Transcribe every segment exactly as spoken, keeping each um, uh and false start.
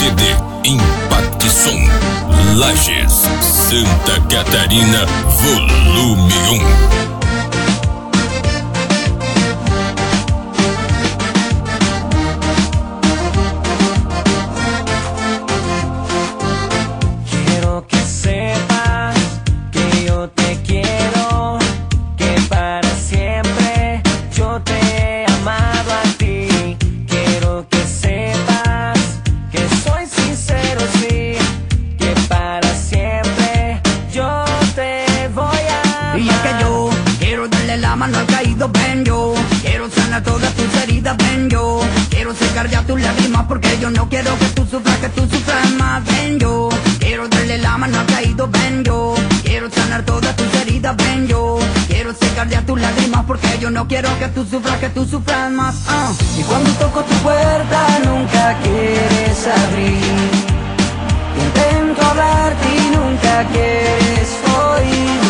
C D Impact Som, Lages, Santa Catarina, volume um. Mano al caído, ven yo. Quiero sanar todas tus heridas, ven yo. Quiero secar ya tus lágrimas porque yo no quiero que tú sufras, que tú sufras más, ven yo. Quiero darle la mano al caído, ven yo. Quiero sanar todas tus heridas, ven yo. Quiero secar ya tus lágrimas porque yo no quiero que tú sufras, que tú sufras más, uh. Y cuando toco tu puerta nunca quieres abrir. Intento hablarte y nunca quieres oír.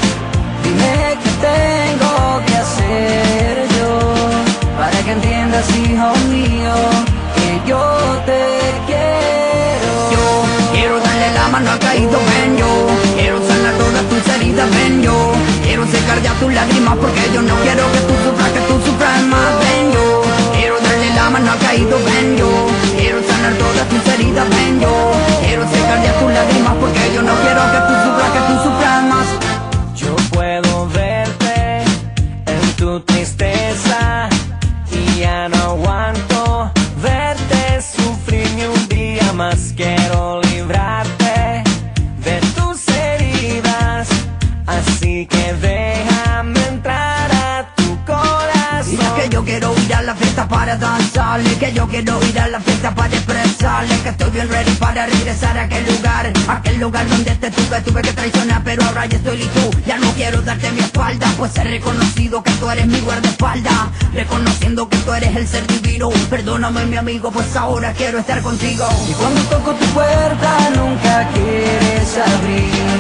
Dime qué tengo que hacer yo para que entiendas, hijo mío, que yo te quiero. Yo quiero darle la mano al caído, ven yo. Quiero sanar todas tus heridas, ven yo. Quiero secar ya tus lágrimas porque yo no quiero que tú sufras, que tú sufras más, ven yo. Quiero darle la mano al caído, ven yo. Quiero sanar todas tus heridas, ven yo. Quiero secar ya tus lágrimas porque yo no quiero que tú sufras, que tú sufras más. Yo puedo verte en tu tristeza y ya no aguanto verte sufrir ni un día más. Quiero librarte de tus heridas, así que déjame entrar a tu corazón. Y es que yo quiero ir a la fiesta para danzarle, que yo quiero ir a la fiesta para expresarle que estoy bien ready para regresar a aquel lugar, aquel lugar donde te tuve, tuve que traicionar, pero ahora ya estoy listo. Ya no quiero darte mi espalda, pues he reconocido que tú eres mi guardaespaldas, reconociendo que tú eres el ser divino. Perdóname mi amigo, pues ahora quiero estar contigo. Y cuando toco tu puerta nunca quieres abrir.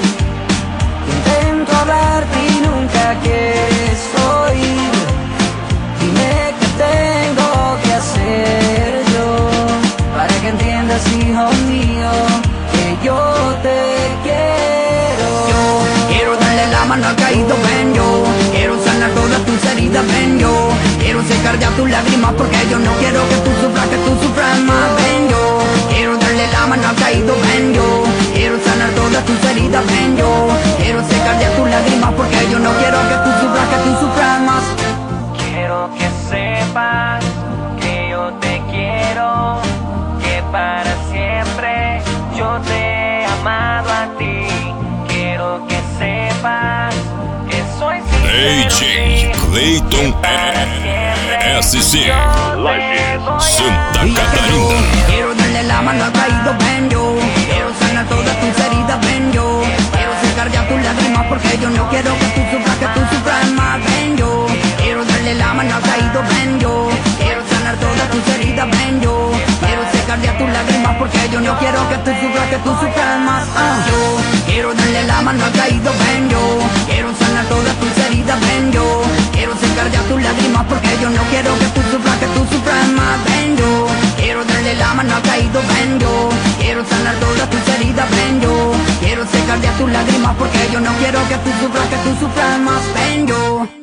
Intento hablarte y nunca quieres oír. Dime qué tengo que hacer yo para que entiendas, hijo mío, que yo te quiero. Yo quiero darle la mano al caído, ven yo. Quiero sanar todas tus heridas, ven yo. Quiero secar ya tus lágrimas porque yo no quiero que tú sufras, que tú sufras más, ven yo. Quiero darle la mano al caído, ven yo. Quiero sanar todas tus heridas, ven yo. Quiero secar ya tus lágrimas porque yo no quiero que tú sufras, que tú sufras más. Quiero que sepas que yo te quiero, que para siempre yo te he amado a ti. Quiero que sepas que soy D J Clayton S C, Lages, Santa Catarina. Quiero darle la mano al caído, ven yo. Quiero sanar todas tus heridas, ven yo. Quiero secar ya tus lágrimas porque yo no quiero que tú sufras, que tú sufras más, ven yo. Quiero darle la mano al caído, ven yo. Quiero sanar todas tus heridas, ven yo. Quiero secar ya tus lágrimas porque yo no quiero que tú sufras, que tú sufras más, uh. Yo quiero darle la mano al caído, ven yo. Quiero sanar todas tus heridas, ven yo. Quiero secar ya tus lágrimas porque yo no quiero que tú sufras, que tú sufras más, ven yo. Quiero darle la mano al caído, ven yo. Quiero sanar todas tus heridas, ven yo. Quiero secar ya tus lágrimas porque yo no quiero que tú sufras, que tú sufras más, ven yo.